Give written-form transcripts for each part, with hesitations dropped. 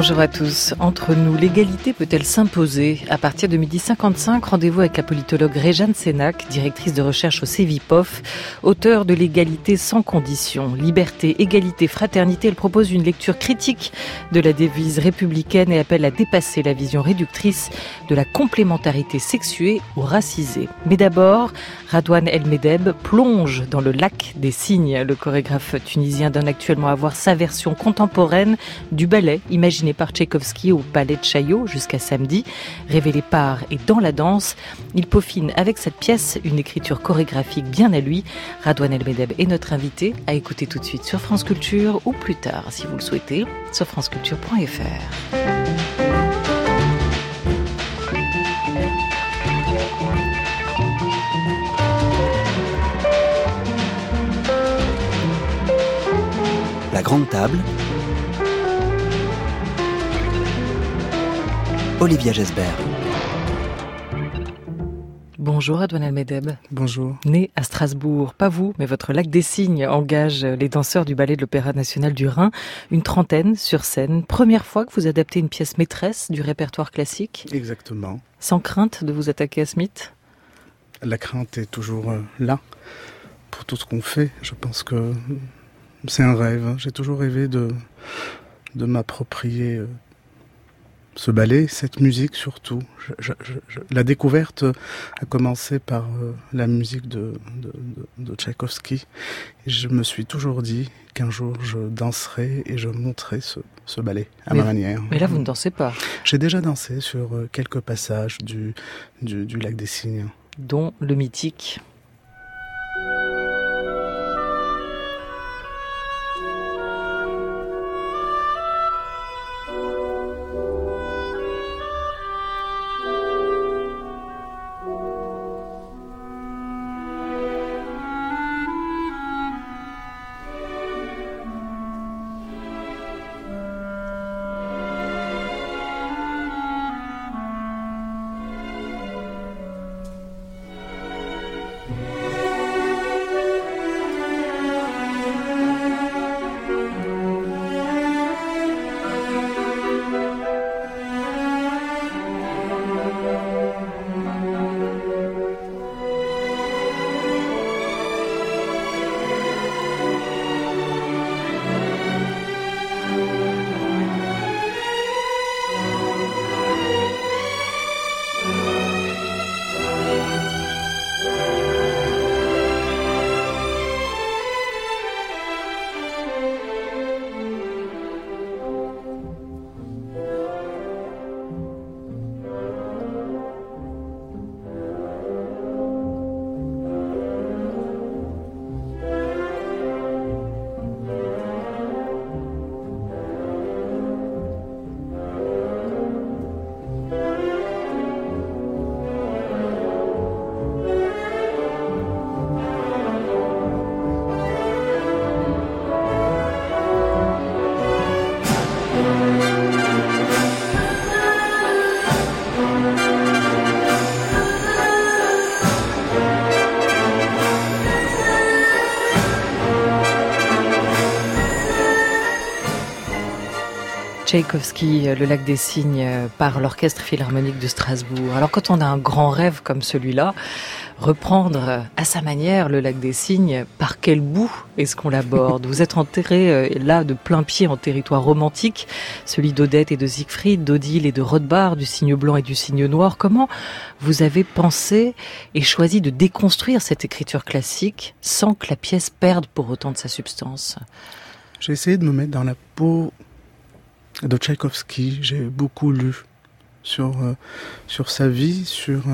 Bonjour à tous. Entre nous, l'égalité peut-elle s'imposer? À partir de 12h55, rendez-vous avec la politologue Réjeanne Sénac, directrice de recherche au CEVIPOF, auteure de l'égalité sans condition. Liberté, égalité, fraternité, elle propose une lecture critique de la devise républicaine et appelle à dépasser la vision réductrice de la complémentarité sexuée ou racisée. Mais d'abord, Radouane El Medeb plonge dans le lac des signes. Le chorégraphe tunisien donne actuellement à voir sa version contemporaine du ballet imaginé par Tchaïkovski au Palais de Chaillot jusqu'à samedi. Révélé par et dans la danse, il peaufine avec cette pièce une écriture chorégraphique bien à lui. Radouane El Medeb est notre invité à écouter tout de suite sur France Culture ou plus tard, si vous le souhaitez, sur franceculture.fr. La grande table. Olivia Gesbert. Bonjour Radouane El Medeb. Bonjour. Né à Strasbourg, pas vous, mais votre lac des Cygnes engage les danseurs du ballet de l'Opéra National du Rhin, une trentaine sur scène. Première fois que vous adaptez une pièce maîtresse du répertoire classique. Exactement. Sans crainte de vous attaquer à Smith? La crainte est toujours là pour tout ce qu'on fait. Je pense que c'est un rêve. J'ai toujours rêvé de m'approprier ce ballet, cette musique surtout. La découverte a commencé par la musique de Tchaïkovski. Et je me suis toujours dit qu'un jour je danserai et je monterai ce ballet à ma manière. Mais là, vous ne dansez pas. J'ai déjà dansé sur quelques passages du Lac des Cygnes. Dont le mythique. Tchaïkovski, le Lac des Cygnes, par l'Orchestre Philharmonique de Strasbourg. Alors quand on a un grand rêve comme celui-là, reprendre à sa manière le Lac des Cygnes, par quel bout est-ce qu'on l'aborde? Vous êtes enterré là de plein pied en territoire romantique, celui d'Odette et de Siegfried, d'Odile et de Rothbard, du cygne blanc et du cygne noir. Comment vous avez pensé et choisi de déconstruire cette écriture classique sans que la pièce perde pour autant de sa substance? J'ai essayé de me mettre dans la peau de Tchaïkovski. J'ai beaucoup lu sur sa vie,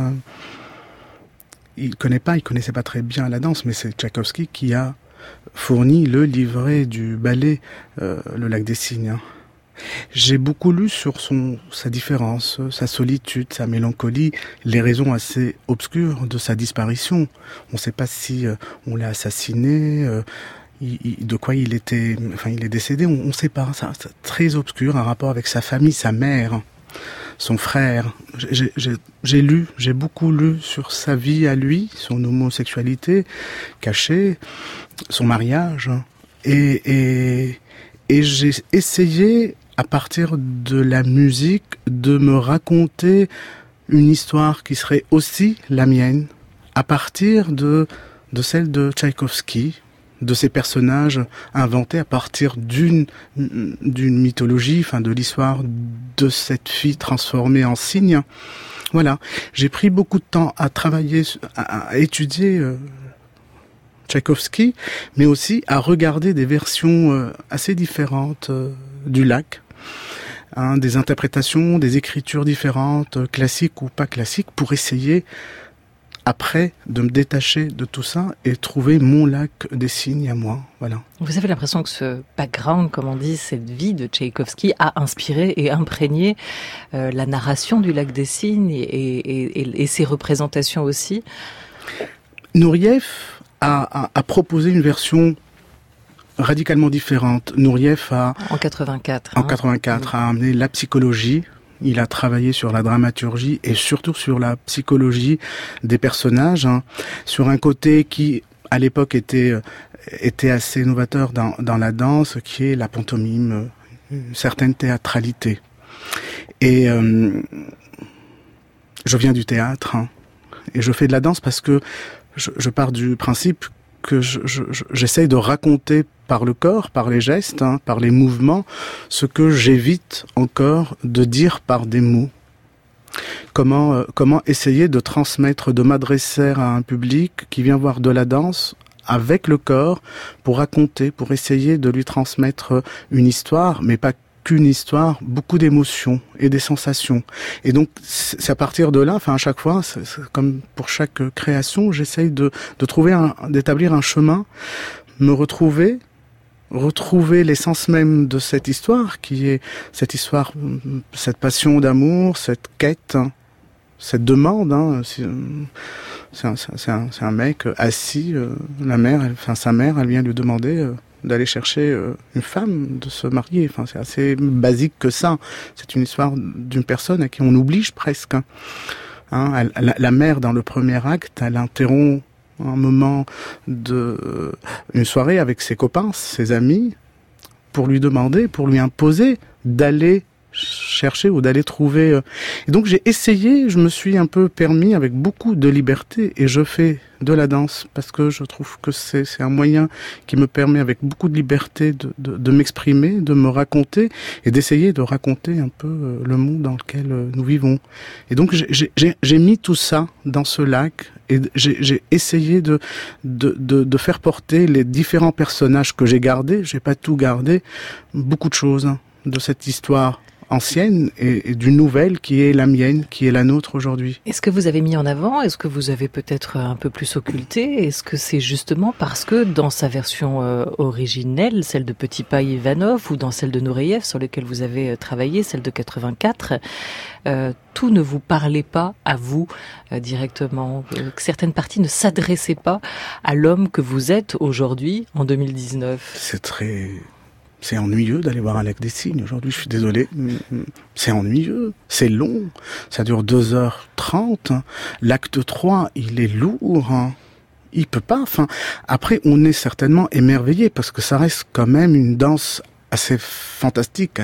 il connaissait pas très bien la danse, mais c'est Tchaïkovski qui a fourni le livret du ballet Le Lac des Cygnes. J'ai beaucoup lu sur sa différence, sa solitude, sa mélancolie, les raisons assez obscures de sa disparition. On ne sait pas si on l'a assassiné, de quoi il est décédé, on ne sait pas. C'est très obscur, un rapport avec sa famille, sa mère, son frère. J'ai beaucoup lu sur sa vie à lui, son homosexualité cachée, son mariage, et j'ai essayé à partir de la musique, de me raconter une histoire qui serait aussi la mienne, à partir de celle de Tchaïkovski, de ces personnages inventés à partir d'une mythologie, enfin de l'histoire de cette fille transformée en cygne. Voilà, j'ai pris beaucoup de temps à travailler, à étudier Tchaïkovski, mais aussi à regarder des versions assez différentes du lac, des interprétations, des écritures différentes, classiques ou pas classiques, pour essayer après de me détacher de tout ça et trouver mon lac des cygnes à moi. Voilà. Vous avez l'impression que ce background, comme on dit, cette vie de Tchaïkovski a inspiré et imprégné la narration du lac des cygnes et ses représentations aussi. Nourieff a proposé une version radicalement différente. Nourieff en 84 a amené la psychologie. Il a travaillé sur la dramaturgie et surtout sur la psychologie des personnages, sur un côté qui, à l'époque, était assez novateur dans la danse, qui est la pantomime, une certaine théâtralité. Et je viens du théâtre, et je fais de la danse parce que je pars du principe que j'essaye de raconter par le corps, par les gestes, par les mouvements, ce que j'évite encore de dire par des mots. Comment essayer de transmettre, de m'adresser à un public qui vient voir de la danse avec le corps pour raconter, pour essayer de lui transmettre une histoire, mais pas qu'une histoire, beaucoup d'émotions et des sensations. Et donc, c'est à partir de là, enfin, à chaque fois, c'est comme pour chaque création, j'essaye d'établir un chemin, me retrouver l'essence même de cette histoire, qui est cette histoire, cette passion d'amour, cette quête, cette demande. C'est un mec assis, sa mère, elle vient lui demander d'aller chercher une femme, de se marier. Enfin, c'est assez basique que ça. C'est une histoire d'une personne à qui on oblige presque. La mère, dans le premier acte, elle interrompt un moment une soirée avec ses copains, ses amis, pour lui imposer d'aller chercher ou d'aller trouver. Et donc je me suis un peu permis avec beaucoup de liberté, et je fais de la danse parce que je trouve que c'est un moyen qui me permet avec beaucoup de liberté de m'exprimer, de me raconter et d'essayer de raconter un peu le monde dans lequel nous vivons. Et donc j'ai mis tout ça dans ce lac et j'ai essayé de faire porter les différents personnages que j'ai gardés, j'ai pas tout gardé, beaucoup de choses de cette histoire ancienne et d'une nouvelle qui est la mienne, qui est la nôtre aujourd'hui. Est-ce que vous avez mis en avant? Est-ce que vous avez peut-être un peu plus occulté? Est-ce que c'est justement parce que dans sa version originelle, celle de Petit Paille Ivanov, ou dans celle de Nureyev, sur laquelle vous avez travaillé, celle de 84, tout ne vous parlait pas à vous directement, que certaines parties ne s'adressaient pas à l'homme que vous êtes aujourd'hui, en 2019? C'est ennuyeux d'aller voir un lac des cygnes aujourd'hui, je suis désolé. C'est ennuyeux, c'est long, ça dure 2h30. L'acte 3, il est lourd, il peut pas. Enfin, après, on est certainement émerveillé parce que ça reste quand même une danse assez fantastique,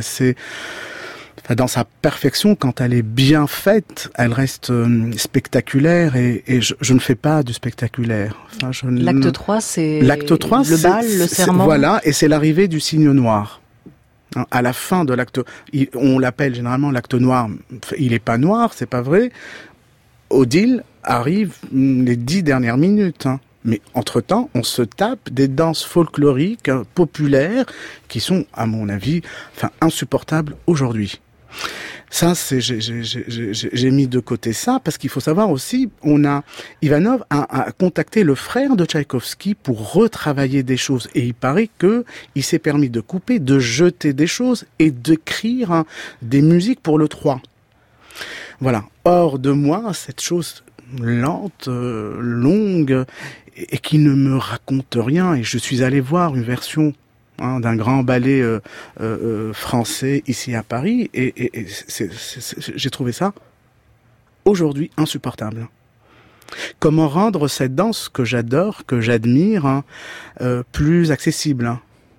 dans sa perfection, quand elle est bien faite, elle reste spectaculaire et je ne fais pas du spectaculaire. L'acte 3, c'est le bal, le serment. Voilà, et c'est l'arrivée du cygne noir. À la fin de l'acte, on l'appelle généralement l'acte noir. Il est pas noir, c'est pas vrai. Odile arrive les 10 dernières minutes. Mais entre-temps, on se tape des danses folkloriques populaires qui sont, à mon avis, insupportables aujourd'hui. Ça, j'ai mis de côté ça, parce qu'il faut savoir aussi, Ivanov a contacté le frère de Tchaïkovski pour retravailler des choses. Et il paraît il s'est permis de couper, de jeter des choses et d'écrire des musiques pour le 3. Voilà. Hors de moi, cette chose lente, longue, et qui ne me raconte rien. Et je suis allé voir une version d'un grand ballet français ici à Paris, et j'ai trouvé ça aujourd'hui insupportable. Comment rendre cette danse que j'adore, que j'admire, plus accessible?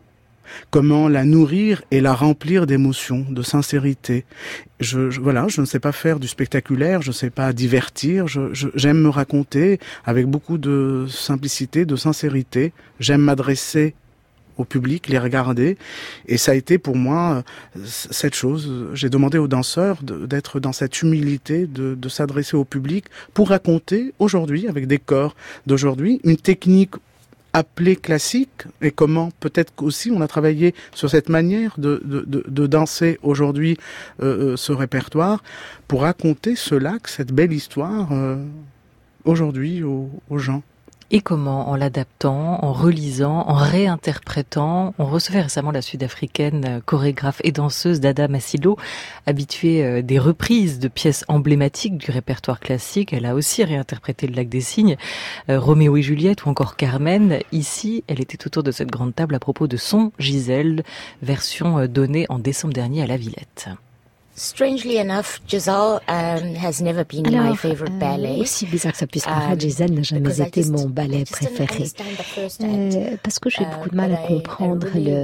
comment la nourrir et la remplir d'émotions, de sincérité. Je ne sais pas faire du spectaculaire, je ne sais pas divertir, j'aime me raconter avec beaucoup de simplicité, de sincérité. J'aime m'adresser au public, les regarder, et ça a été pour moi cette chose. J'ai demandé aux danseurs d'être dans cette humilité, de s'adresser au public pour raconter aujourd'hui, avec des corps d'aujourd'hui, une technique appelée classique, et comment peut-être qu'aussi on a travaillé sur cette manière de danser aujourd'hui ce répertoire pour raconter cette belle histoire aujourd'hui aux gens. Et comment? En l'adaptant, en relisant, en réinterprétant. On recevait récemment la Sud-Africaine chorégraphe et danseuse Dada Masilo, habituée des reprises de pièces emblématiques du répertoire classique. Elle a aussi réinterprété Le Lac des Cygnes, Roméo et Juliette ou encore Carmen. Ici, elle était autour de cette grande table à propos de son Giselle, version donnée en décembre dernier à la Villette. Strangely enough, Giselle has never been my favorite ballet. Aussi bizarre que ça puisse paraître, Giselle n'a jamais été mon ballet préféré. Parce que j'ai beaucoup de mal à comprendre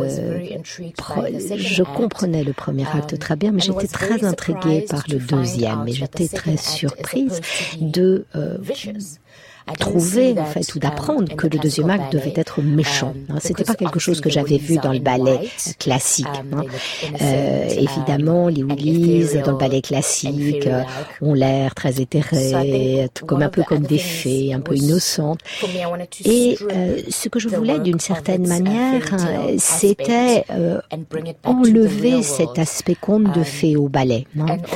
Je comprenais le premier acte très bien, mais j'étais très intriguée par le deuxième. Et j'étais très surprise de trouver, en fait, ou d'apprendre que le deuxième acte devait être méchant. C'était pas quelque chose que j'avais vu dans le ballet classique. Évidemment, les Willis dans le ballet classique ont l'air très éthérés, un peu comme des fées, un peu innocentes. Et ce que je voulais, d'une certaine manière, c'était enlever cet aspect conte de fées au ballet.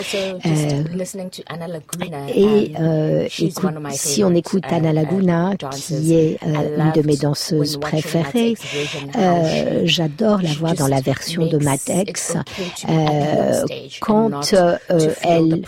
Si on écoute Anna Laguna, qui est une de mes danseuses préférées. J'adore la voir dans la version de Matex quand elle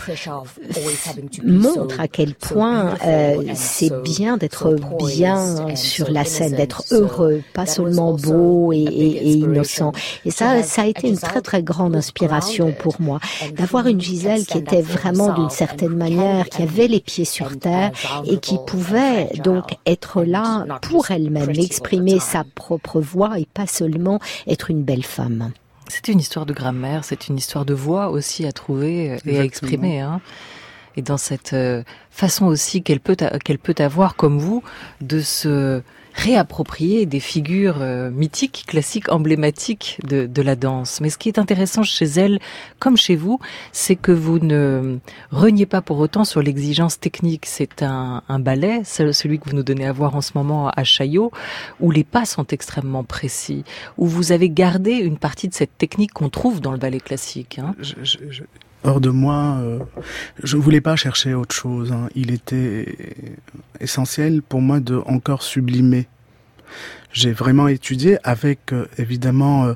montre à quel point c'est bien d'être bien sur la scène, d'être heureux, pas seulement beau et innocent. Et ça a été une très très grande inspiration pour moi, d'avoir une Giselle qui était vraiment d'une certaine manière, qui avait les pieds sur terre et qui pouvait donc être là pour elle-même, exprimer sa propre voix et pas seulement être une belle femme. C'est une histoire de grammaire, c'est une histoire de voix aussi à trouver et à exprimer. Et dans cette façon aussi qu'elle peut avoir, comme vous, de se réapproprier des figures mythiques, classiques, emblématiques de la danse. Mais ce qui est intéressant chez elle, comme chez vous, c'est que vous ne reniez pas pour autant sur l'exigence technique. C'est un ballet, celui que vous nous donnez à voir en ce moment à Chaillot, où les pas sont extrêmement précis, où vous avez gardé une partie de cette technique qu'on trouve dans le ballet classique. Hors de moi, je voulais pas chercher autre chose. Il était essentiel pour moi de encore sublimer. J'ai vraiment étudié avec évidemment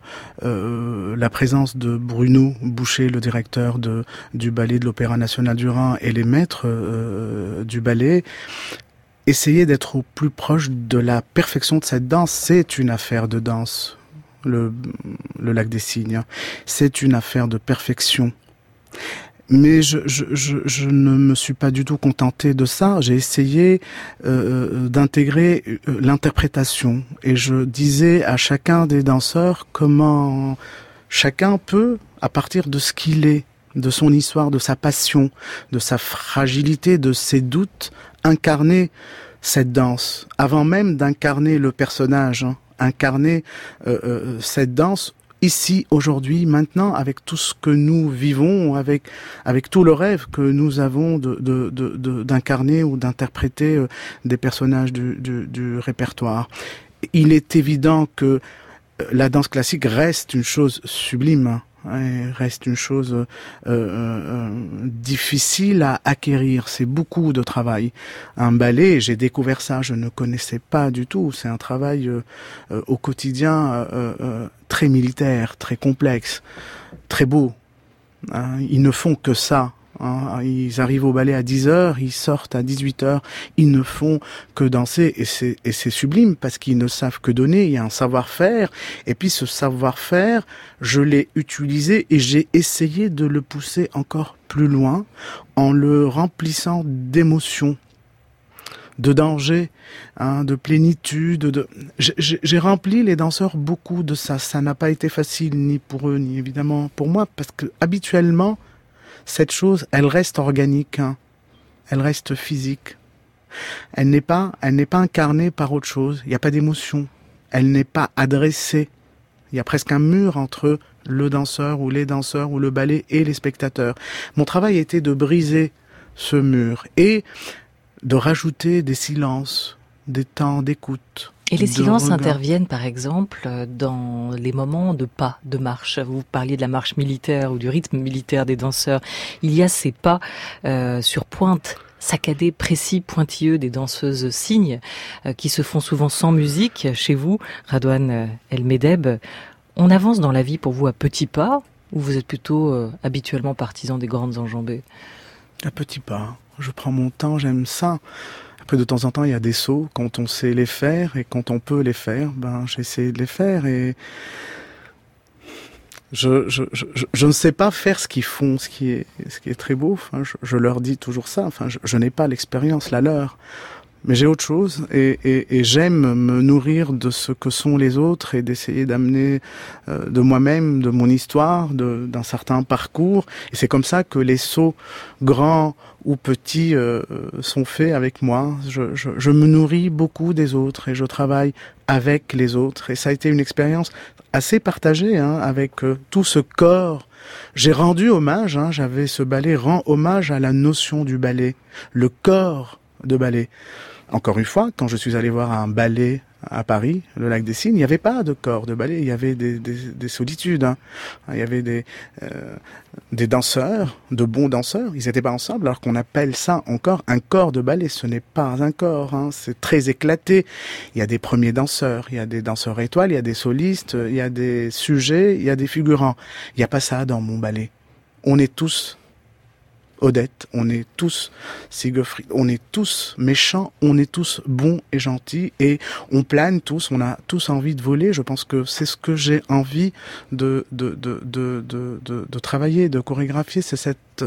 la présence de Bruno Boucher, le directeur du ballet de l'Opéra National du Rhin, et les maîtres du ballet. Essayer d'être au plus proche de la perfection de cette danse, c'est une affaire de danse. Le Lac des Cygnes, c'est une affaire de perfection. Mais je ne me suis pas du tout contenté de ça. J'ai essayé d'intégrer l'interprétation. Et je disais à chacun des danseurs comment chacun peut, à partir de ce qu'il est, de son histoire, de sa passion, de sa fragilité, de ses doutes, incarner cette danse. Avant même d'incarner le personnage, incarner cette danse ici, aujourd'hui, maintenant, avec tout ce que nous vivons, avec tout le rêve que nous avons d'incarner ou d'interpréter des personnages du répertoire. Il est évident que la danse classique reste une chose sublime, reste une chose difficile à acquérir. C'est beaucoup de travail. Un ballet, j'ai découvert ça, je ne connaissais pas du tout. C'est un travail au quotidien très militaire, très complexe, très beau. Ils ne font que ça. Ils arrivent au ballet à 10h, ils sortent à 18h, ils ne font que danser et c'est sublime parce qu'ils ne savent que donner, il y a un savoir-faire et puis ce savoir-faire, je l'ai utilisé et j'ai essayé de le pousser encore plus loin en le remplissant d'émotions. de danger, de plénitude. J'ai rempli les danseurs beaucoup de ça. Ça n'a pas été facile, ni pour eux, ni évidemment pour moi, parce que habituellement, cette chose, elle reste organique, elle reste physique. Elle n'est pas incarnée par autre chose. Il n'y a pas d'émotion. Elle n'est pas adressée. Il y a presque un mur entre le danseur ou les danseurs ou le ballet et les spectateurs. Mon travail était de briser ce mur et de rajouter des silences, des temps d'écoute. Et les silences interviennent par exemple dans les moments de pas, de marche. Vous parliez de la marche militaire ou du rythme militaire des danseurs. Il y a ces pas sur pointe, saccadés, précis, pointilleux des danseuses cygnes qui se font souvent sans musique. Chez vous, Radouane El Medeb, on avance dans la vie pour vous à petits pas ou vous êtes plutôt habituellement partisan des grandes enjambées? À petits pas. Je prends mon temps, j'aime ça. Après, de temps en temps, il y a des sauts. Quand on sait les faire et quand on peut les faire, j'essaie de les faire et je ne sais pas faire ce qu'ils font, ce qui est très beau. Enfin, je leur dis toujours ça. Enfin, je n'ai pas l'expérience, la leur. Mais j'ai autre chose et j'aime me nourrir de ce que sont les autres et d'essayer d'amener de moi-même, de mon histoire, d'un certain parcours. Et c'est comme ça que les sauts grands ou petits sont faits avec moi. Je me nourris beaucoup des autres et je travaille avec les autres. Et ça a été une expérience assez partagée avec tout ce corps. J'ai rendu hommage, j'avais ce ballet rend hommage à la notion du ballet, le corps de ballet. Encore une fois, quand je suis allé voir un ballet à Paris, le Lac des Cygnes, il n'y avait pas de corps de ballet, il y avait des solitudes. Il y avait des danseurs, de bons danseurs, ils n'étaient pas ensemble, alors qu'on appelle ça encore un corps de ballet. Ce n'est pas un corps, c'est très éclaté. Il y a des premiers danseurs, il y a des danseurs étoiles, il y a des solistes, il y a des sujets, il y a des figurants. Il n'y a pas ça dans mon ballet. On est tous Odette, on est tous Siegfried, on est tous méchants, on est tous bons et gentils et on plane tous, on a tous envie de voler. Je pense que c'est ce que j'ai envie de travailler, de chorégraphier, c'est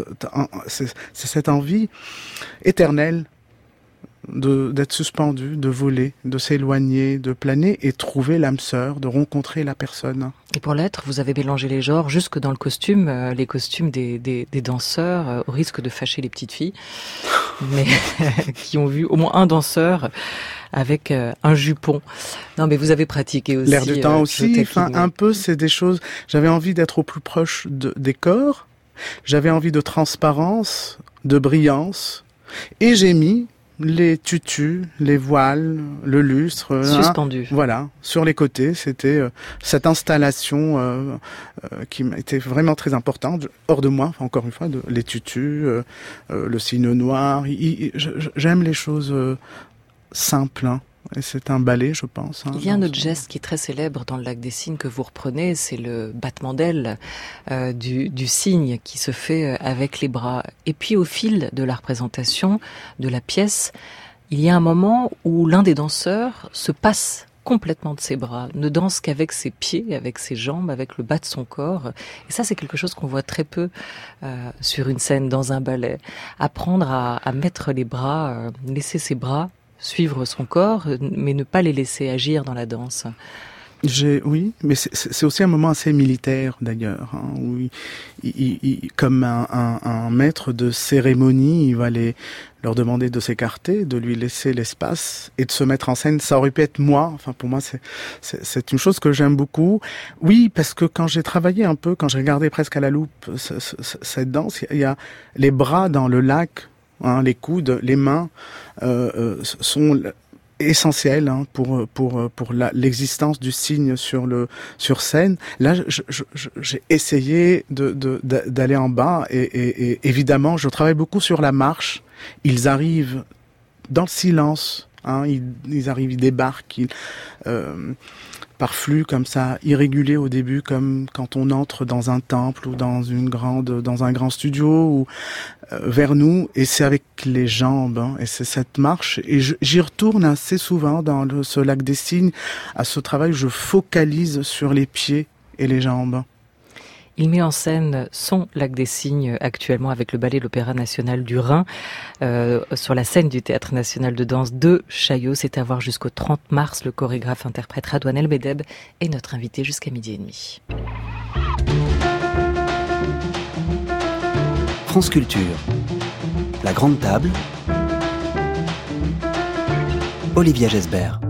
cette envie éternelle d'être suspendu, de voler, de s'éloigner, de planer et trouver l'âme sœur, de rencontrer la personne. Et pour l'être, vous avez mélangé les genres jusque dans le costume, les costumes des danseurs, au risque de fâcher les petites filles, mais qui ont vu au moins un danseur avec un jupon. Non, mais vous avez pratiqué aussi. L'air du temps aussi, un peu, c'est des choses. J'avais envie d'être au plus proche des corps, j'avais envie de transparence, de brillance, et j'ai mis les tutus, les voiles, le lustre, suspendu. Voilà, sur les côtés, c'était cette installation qui était vraiment très importante, hors de moi, encore une fois, les tutus, le signe noir. J'aime les choses simples. Et c'est un ballet, je pense. Il y a un autre geste qui est très célèbre dans le Lac des Cygnes que vous reprenez, c'est le battement d'ailes du cygne qui se fait avec les bras. Et puis au fil de la représentation de la pièce, il y a un moment où l'un des danseurs se passe complètement de ses bras, ne danse qu'avec ses pieds, avec ses jambes, avec le bas de son corps. Et ça, c'est quelque chose qu'on voit très peu sur une scène, dans un ballet. Apprendre à mettre les bras, laisser ses bras suivre son corps, mais ne pas les laisser agir dans la danse. Oui, mais c'est aussi un moment assez militaire d'ailleurs, où comme un maître de cérémonie, il va leur demander de s'écarter, de lui laisser l'espace et de se mettre en scène. Ça aurait pu être moi. Enfin, pour moi, c'est une chose que j'aime beaucoup. Oui, parce que quand j'ai travaillé un peu, quand j'ai regardé presque à la loupe cette danse, il y a les bras dans le lac. Les coudes, les mains sont essentiels pour l'existence du cygne sur scène. Là, j'ai essayé d'aller en bas et évidemment, je travaille beaucoup sur la marche. Ils arrivent dans le silence. Ils arrivent, ils débarquent. Par flux comme ça, irrégulier au début, comme quand on entre dans un temple ou dans un grand studio ou vers nous, et c'est avec les jambes, et c'est cette marche, et j'y retourne assez souvent dans ce Lac des Cygnes, à ce travail, je focalise sur les pieds et les jambes. Il met en scène son Lac des Cygnes actuellement avec le ballet l'Opéra National du Rhin sur la scène du Théâtre National de Danse de Chaillot. C'est à voir jusqu'au 30 mars. Le chorégraphe interprète Radouane El Medeb est notre invité jusqu'à 12h30. France Culture, la grande table, Olivia Gesbert.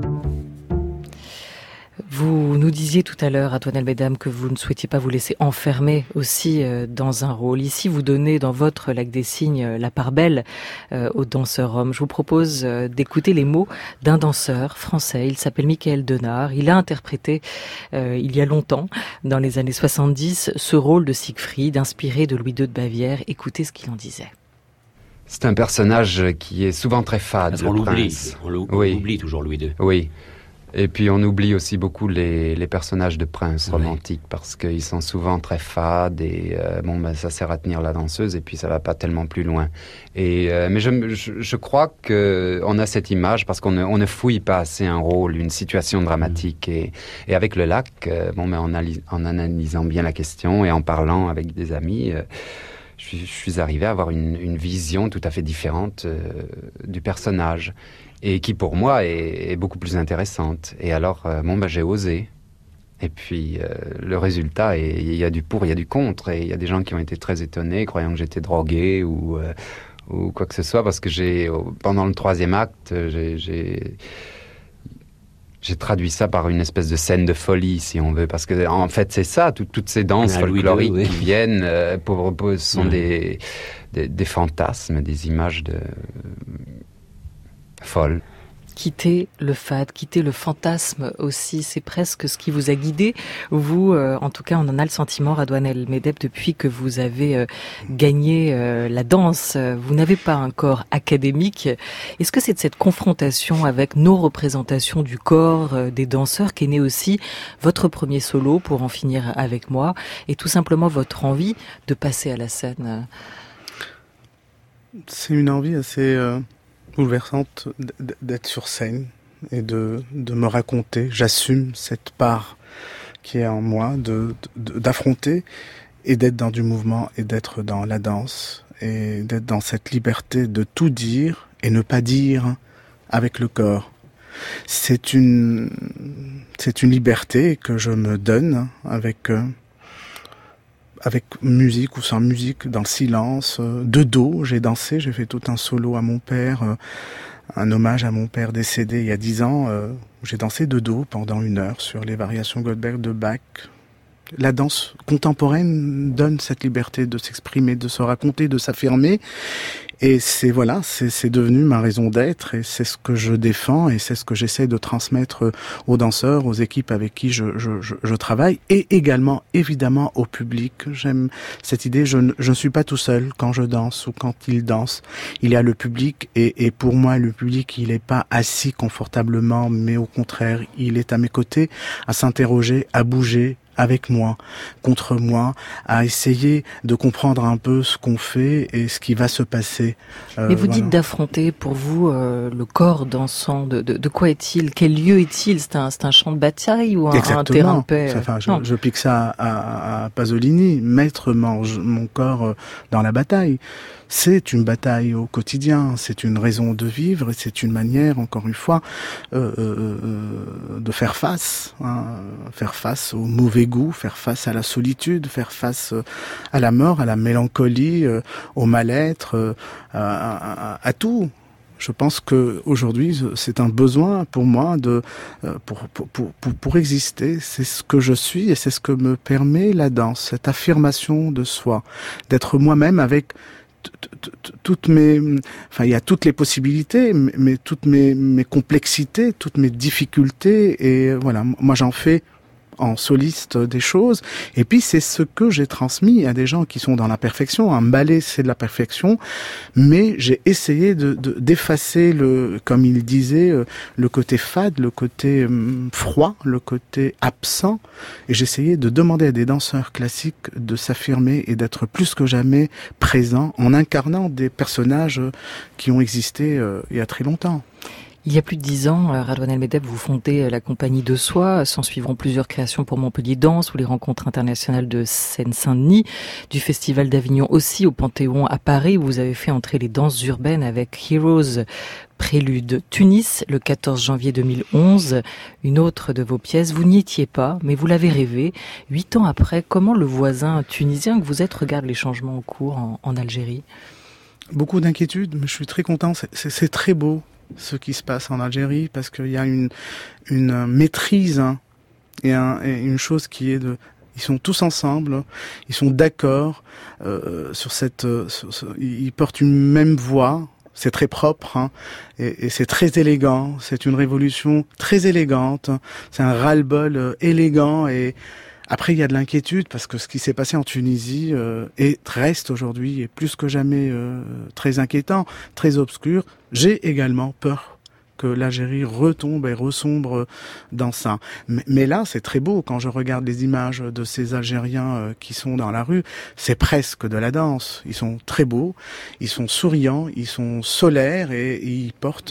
Vous nous disiez tout à l'heure, Radouane El Medeb, que vous ne souhaitiez pas vous laisser enfermer aussi dans un rôle. Ici, vous donnez dans votre Lac des Cygnes la part belle aux danseurs hommes. Je vous propose d'écouter les mots d'un danseur français. Il s'appelle Michael Denard. Il a interprété il y a longtemps, dans les années 70, ce rôle de Siegfried, inspiré de Louis II de Bavière. Écoutez ce qu'il en disait. C'est un personnage qui est souvent très fade. Parce qu'on l'oublie. On oublie toujours Louis II. Oui. Et puis on oublie aussi beaucoup les personnages de princes romantiques parce qu'ils sont souvent très fades et ça sert à tenir la danseuse et puis ça va pas tellement plus loin. Mais je crois que on a cette image parce qu'on ne fouille pas assez un rôle, une situation dramatique et avec le lac, en analysant bien la question et en parlant avec des amis. Je suis arrivé à avoir une vision tout à fait différente du personnage et qui pour moi est beaucoup plus intéressante. Et alors, j'ai osé. Et puis, le résultat, il y a du pour, il y a du contre. Et il y a des gens qui ont été très étonnés, croyant que j'étais drogué ou quoi que ce soit, parce que pendant le 3e acte, j'ai traduit ça par une espèce de scène de folie, si on veut, parce que en fait c'est ça, toutes ces danses folkloriques qui viennent sont des fantasmes, des images folles. Quitter le fade, quitter le fantasme aussi, c'est presque ce qui vous a guidé. Vous, en tout cas, on en a le sentiment, Radouane El Medeb, depuis que vous avez gagné la danse. Vous n'avez pas un corps académique. Est-ce que c'est de cette confrontation avec nos représentations du corps des danseurs qu'est né aussi votre premier solo, Pour en finir avec moi, et tout simplement votre envie de passer à la scène? C'est une envie assez bouleversante d'être sur scène et de me raconter. J'assume cette part qui est en moi d'affronter et d'être dans du mouvement et d'être dans la danse et d'être dans cette liberté de tout dire et ne pas dire avec le corps. C'est une liberté que je me donne avec musique ou sans musique, dans le silence, de dos. J'ai dansé, j'ai fait tout un solo à mon père, un hommage à mon père décédé il y a 10 ans. J'ai dansé de dos pendant 1 heure sur les variations Goldberg de Bach. La danse contemporaine donne cette liberté de s'exprimer, de se raconter, de s'affirmer. Et c'est devenu ma raison d'être et c'est ce que je défends et c'est ce que j'essaie de transmettre aux danseurs, aux équipes avec qui je travaille et également, évidemment, au public. J'aime cette idée, je ne suis pas tout seul quand je danse ou quand il danse. Il y a le public et pour moi, le public, il n'est pas assis confortablement, mais au contraire, il est à mes côtés, à s'interroger, à bouger, avec moi, contre moi, à essayer de comprendre un peu ce qu'on fait et ce qui va se passer. Mais vous dites d'affronter, pour vous, le corps dansant, de quoi est-il? Quel lieu est-il? C'est un champ de bataille ou un terrain de paix? Enfin, je pique ça à Pasolini. Maître mange mon corps dans la bataille. C'est une bataille au quotidien, c'est une raison de vivre et c'est une manière, encore une fois, de faire face au mauvais goût, faire face à la solitude, faire face à la mort, à la mélancolie, au mal-être, à tout. Je pense que aujourd'hui, c'est un besoin pour moi pour exister. C'est ce que je suis et c'est ce que me permet la danse, cette affirmation de soi, d'être moi-même avec toutes mes, enfin il y a toutes les possibilités, mais toutes mes complexités, toutes mes difficultés et voilà, moi j'en fais en soliste des choses et puis c'est ce que j'ai transmis à des gens qui sont dans la perfection. Un ballet c'est de la perfection, mais j'ai essayé d'effacer comme il disait, le côté fade, le côté froid, le côté absent et j'essayais de demander à des danseurs classiques de s'affirmer et d'être plus que jamais présents en incarnant des personnages qui ont existé il y a très longtemps. Il y a plus de 10 ans, Radouane El Medeb, vous fondez la compagnie De Soi. S'en suivront plusieurs créations pour Montpellier Danse ou les rencontres internationales de Seine-Saint-Denis, du Festival d'Avignon aussi au Panthéon à Paris, où vous avez fait entrer les danses urbaines avec Heroes, Prélude. Tunis, le 14 janvier 2011, une autre de vos pièces. Vous n'y étiez pas, mais vous l'avez rêvé. 8 ans après, comment le voisin tunisien que vous êtes regarde les changements en cours en Algérie ? Beaucoup d'inquiétudes, mais je suis très content. C'est très beau ce qui se passe en Algérie, parce qu'il y a une maîtrise et une chose qui est ils sont tous ensemble, ils sont d'accord sur ils portent une même voix. C'est très propre et c'est très élégant. C'est une révolution très élégante. C'est un ras-le-bol élégant. Et après, il y a de l'inquiétude parce que ce qui s'est passé en Tunisie reste aujourd'hui et plus que jamais très inquiétant, très obscur. J'ai également peur que l'Algérie retombe et ressombre dans ça. Mais là, c'est très beau. Quand je regarde les images de ces Algériens qui sont dans la rue, c'est presque de la danse. Ils sont très beaux, ils sont souriants, ils sont solaires et ils portent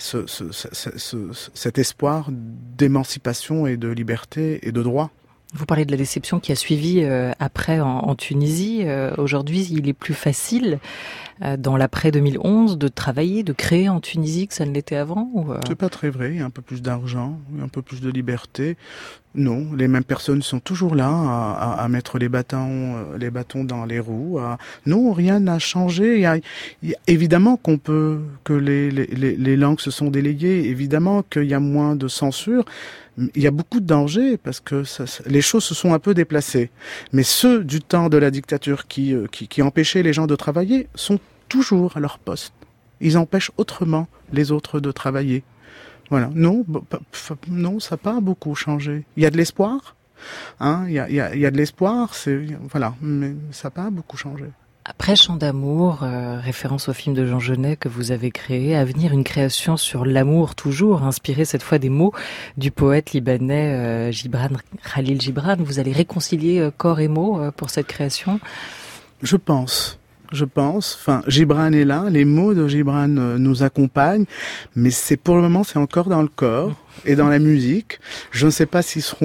cet espoir d'émancipation et de liberté et de droit. Vous parlez de la déception qui a suivi après en Tunisie. Aujourd'hui, il est plus facile dans l'après 2011 de travailler, de créer en Tunisie que ça ne l'était avant C'est pas très vrai. Il y a un peu plus d'argent, un peu plus de liberté. Non, les mêmes personnes sont toujours là à mettre les bâtons dans les roues. Non, rien n'a changé. Évidemment que les langues se sont délayées. Évidemment qu'il y a moins de censure. Il y a beaucoup de dangers parce que les choses se sont un peu déplacées. Mais ceux du temps de la dictature qui empêchaient les gens de travailler sont toujours à leur poste. Ils empêchent autrement les autres de travailler. Voilà. Non, ça n'a pas beaucoup changé. Il y a de l'espoir. Il y a de l'espoir. Voilà. Mais ça n'a pas beaucoup changé. Après Chant d'amour, référence au film de Jean Genet que vous avez créé, à venir une création sur l'amour toujours, inspirée cette fois des mots du poète libanais Khalil Gibran. Vous allez réconcilier corps et mots pour cette création ? Je pense. Enfin, Gibran est là, les mots de Gibran nous accompagnent, mais pour le moment, c'est encore dans le corps et dans la musique. Je ne sais pas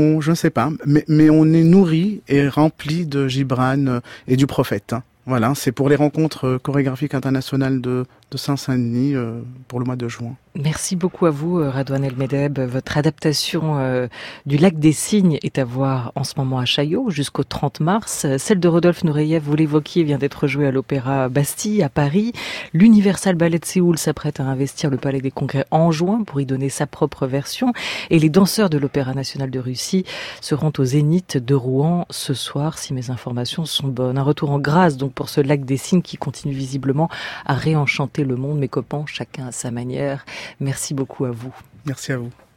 mais on est nourri et rempli de Gibran et du prophète. Voilà, c'est pour les rencontres chorégraphiques internationales de Saint-Denis pour le mois de juin. Merci beaucoup à vous, Radouane El Medeb. Votre adaptation du Lac des Cygnes est à voir en ce moment à Chaillot jusqu'au 30 mars. Celle de Rodolphe Nureyev, vous l'évoquiez, vient d'être jouée à l'Opéra Bastille à Paris. L'Universal Ballet de Séoul s'apprête à investir le Palais des Congrès en juin pour y donner sa propre version. Et les danseurs de l'Opéra National de Russie seront au Zénith de Rouen ce soir, si mes informations sont bonnes. Un retour en grâce donc pour ce Lac des Cygnes qui continue visiblement à réenchanter le monde, mes copains, chacun à sa manière. Merci beaucoup à vous. Merci à vous.